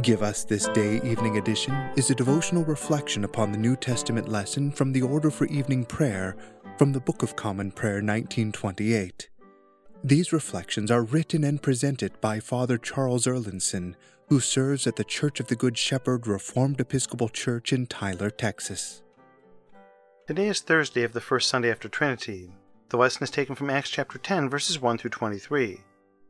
Give Us This Day Evening Edition is a devotional reflection upon the New Testament lesson from the Order for Evening Prayer from the Book of Common Prayer 1928. These reflections are written and presented by Father Charles Erlandson, who serves at the Church of the Good Shepherd Reformed Episcopal Church in Tyler, Texas. Today is Thursday of the first Sunday after Trinity. The lesson is taken from Acts chapter 10, verses 1 through 23.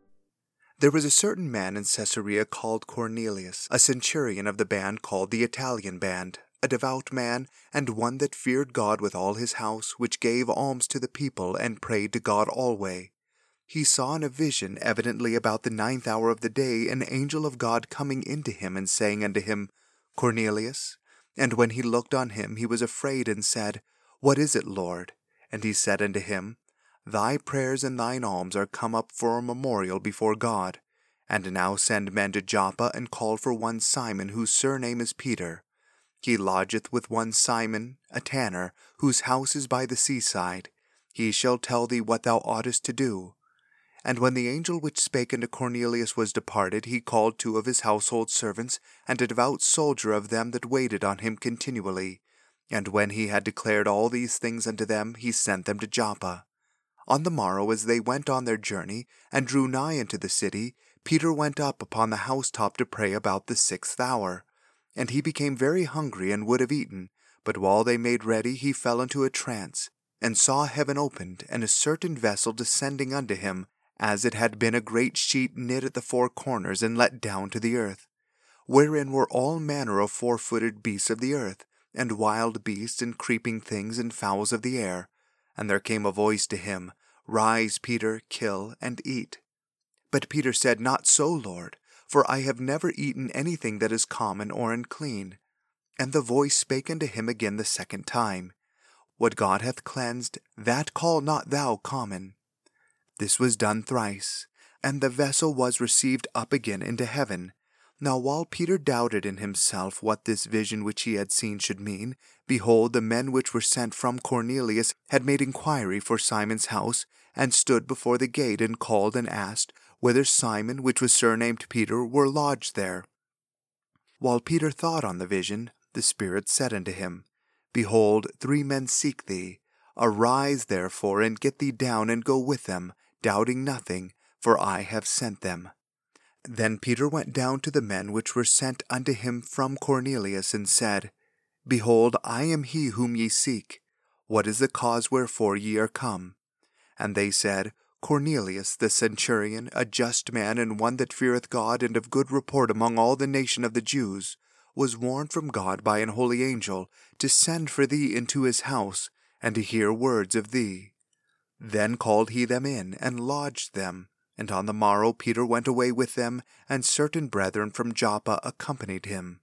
There was a certain man in Caesarea called Cornelius, a centurion of the band called the Italian band, a devout man, and one that feared God with all his house, which gave alms to the people, and prayed to God alway. He saw in a vision, evidently about the 9th hour of the day, an angel of God coming into him, and saying unto him, Cornelius. And when he looked on him, he was afraid, and said, What is it, Lord? And he said unto him, Thy prayers and thine alms are come up for a memorial before God. And now send men to Joppa, and call for one Simon, whose surname is Peter. He lodgeth with one Simon, a tanner, whose house is by the seaside. He shall tell thee what thou oughtest to do. And when the angel which spake unto Cornelius was departed, he called 2 of his household servants, and a devout soldier of them that waited on him continually. And when he had declared all these things unto them, he sent them to Joppa. On the morrow, as they went on their journey, and drew nigh unto the city, Peter went up upon the housetop to pray about the 6th hour. And he became very hungry, and would have eaten. But while they made ready, he fell into a trance, and saw heaven opened, and a certain vessel descending unto him, as it had been a great sheet knit at the 4 corners, and let down to the earth, wherein were all manner of 4-footed beasts of the earth, and wild beasts, and creeping things, and fowls of the air. And there came a voice to him, Rise, Peter, kill, and eat. But Peter said, Not so, Lord, for I have never eaten anything that is common or unclean. And the voice spake unto him again the 2nd time, What God hath cleansed, that call not thou common. This was done thrice, and the vessel was received up again into heaven. Now while Peter doubted in himself what this vision which he had seen should mean, behold, the men which were sent from Cornelius had made inquiry for Simon's house, and stood before the gate, and called and asked whether Simon, which was surnamed Peter, were lodged there. While Peter thought on the vision, the Spirit said unto him, Behold, 3 men seek thee. Arise therefore, and get thee down, and go with them, doubting nothing, for I have sent them. Then Peter went down to the men which were sent unto him from Cornelius, and said, Behold, I am he whom ye seek. What is the cause wherefore ye are come? And they said, Cornelius the centurion, a just man, and one that feareth God, and of good report among all the nation of the Jews, was warned from God by an holy angel to send for thee into his house, and to hear words of thee. Then called he them in, and lodged them. And on the morrow Peter went away with them, and certain brethren from Joppa accompanied him.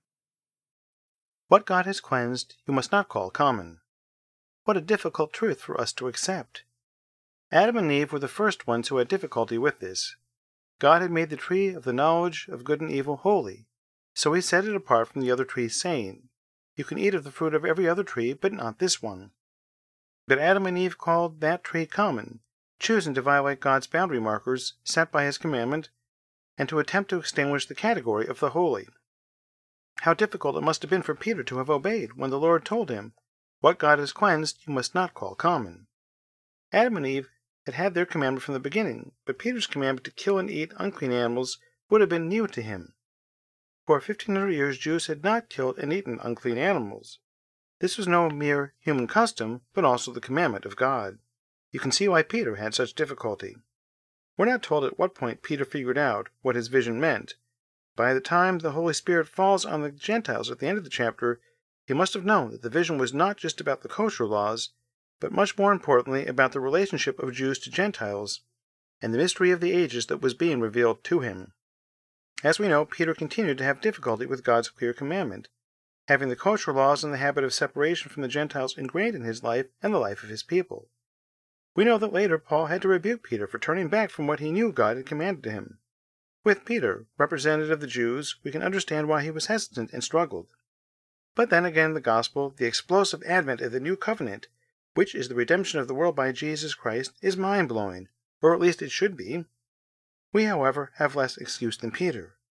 What God has cleansed, you must not call common. What a difficult truth for us to accept. Adam and Eve were the first ones who had difficulty with this. God had made the tree of the knowledge of good and evil holy, so he set it apart from the other trees, saying, You can eat of the fruit of every other tree, but not this one. But Adam and Eve called that tree common, choosing to violate God's boundary markers set by his commandment, and to attempt to extinguish the category of the holy. How difficult it must have been for Peter to have obeyed when the Lord told him, What God has cleansed, you must not call common. Adam and Eve had had their commandment from the beginning, but Peter's commandment to kill and eat unclean animals would have been new to him. For 1,500 years Jews had not killed and eaten unclean animals. This was no mere human custom, but also the commandment of God. You can see why Peter had such difficulty. We're not told at what point Peter figured out what his vision meant. By the time the Holy Spirit falls on the Gentiles at the end of the chapter, he must have known that the vision was not just about the kosher laws, but much more importantly about the relationship of Jews to Gentiles, and the mystery of the ages that was being revealed to him. As we know, Peter continued to have difficulty with God's clear commandment, having the kosher laws and the habit of separation from the Gentiles ingrained in his life and the life of his people. We know that later Paul had to rebuke Peter for turning back from what he knew God had commanded him. With Peter, representative of the Jews, we can understand why he was hesitant and struggled. But then again, the gospel, the explosive advent of the new covenant, which is the redemption of the world by Jesus Christ, is mind-blowing, or at least it should be. We, however, have less excuse than Peter.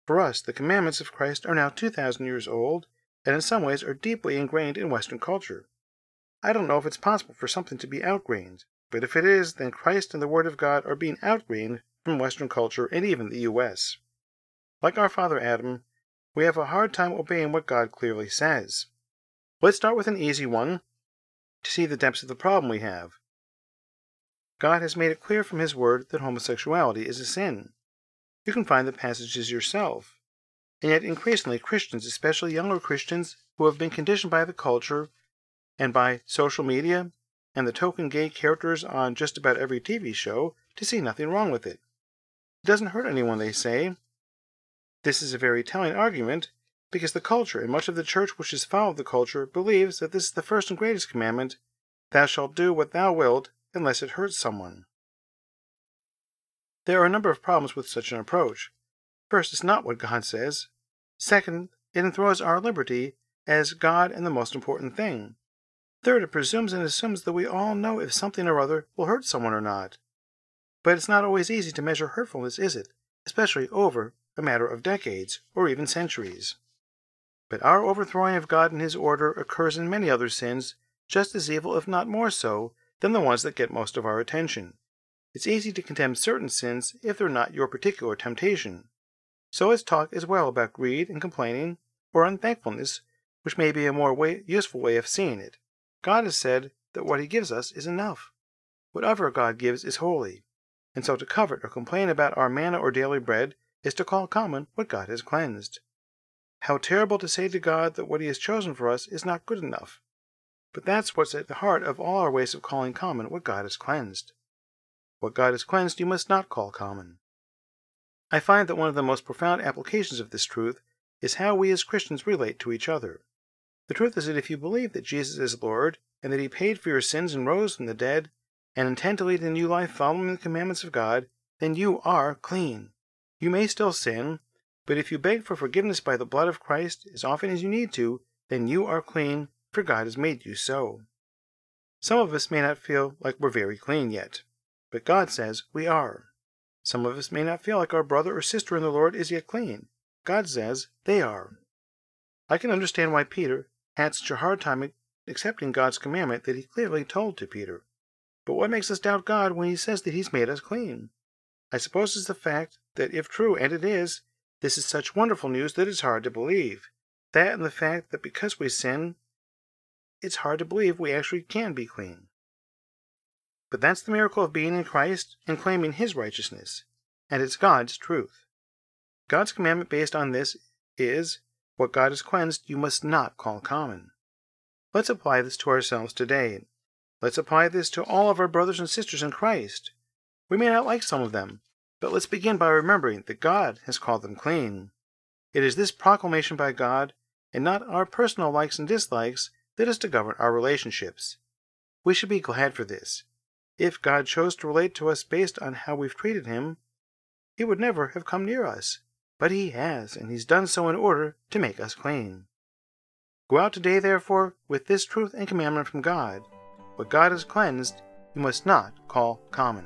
For us, the commandments of Christ are now 2,000 years old, and in some ways are deeply ingrained in Western culture. I don't know if it's possible for something to be outgrained, but if it is, then Christ and the Word of God are being outgrained from Western culture and even the U.S. Like our father Adam, we have a hard time obeying what God clearly says. Let's start with an easy one to see the depths of the problem we have. God has made it clear from His Word that homosexuality is a sin. You can find the passages yourself. And yet increasingly Christians, especially younger Christians who have been conditioned by the culture and by social media and the token gay characters on just about every TV show, to see nothing wrong with it. It doesn't hurt anyone, they say. This is a very telling argument, because the culture, and much of the church which has followed the culture, believes that this is the first and greatest commandment, "Thou shalt do what thou wilt, unless it hurts someone." There are a number of problems with such an approach. First, it's not what God says. Second, it enthrones our liberty as God and the most important thing. Third, it presumes and assumes that we all know if something or other will hurt someone or not. But it's not always easy to measure hurtfulness, is it? Especially over a matter of decades or even centuries. But our overthrowing of God and His order occurs in many other sins, just as evil, if not more so, than the ones that get most of our attention. It's easy to condemn certain sins if they're not your particular temptation. So let's talk as well about greed and complaining, or unthankfulness, which may be a more useful way of seeing it. God has said that what He gives us is enough. Whatever God gives is holy, and so to covet or complain about our manna or daily bread is to call common what God has cleansed. How terrible to say to God that what He has chosen for us is not good enough. But that's what's at the heart of all our ways of calling common what God has cleansed. What God has cleansed you must not call common. I find that one of the most profound applications of this truth is how we as Christians relate to each other. The truth is that if you believe that Jesus is Lord, and that He paid for your sins and rose from the dead, and intend to lead a new life following the commandments of God, then you are clean. You may still sin, but if you beg for forgiveness by the blood of Christ as often as you need to, then you are clean, for God has made you so. Some of us may not feel like we're very clean yet, but God says we are. Some of us may not feel like our brother or sister in the Lord is yet clean. God says they are. I can understand why Peter had such a hard time accepting God's commandment that He clearly told to Peter. But what makes us doubt God when He says that He's made us clean? I suppose it's the fact that if true, and it is, this is such wonderful news that it's hard to believe. That and the fact that because we sin, it's hard to believe we actually can be clean. But that's the miracle of being in Christ and claiming His righteousness, and it's God's truth. God's commandment based on this is, what God has cleansed you must not call common. Let's apply this to ourselves today. Let's apply this to all of our brothers and sisters in Christ. We may not like some of them, but let's begin by remembering that God has called them clean. It is this proclamation by God, and not our personal likes and dislikes, that is to govern our relationships. We should be glad for this. If God chose to relate to us based on how we've treated Him, He would never have come near us. But He has, and He's done so in order to make us clean. Go out today, therefore, with this truth and commandment from God. What God has cleansed, you must not call common.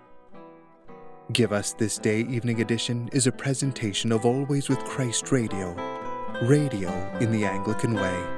Give Us This Day Evening Edition is a presentation of Always with Christ Radio, radio in the Anglican way.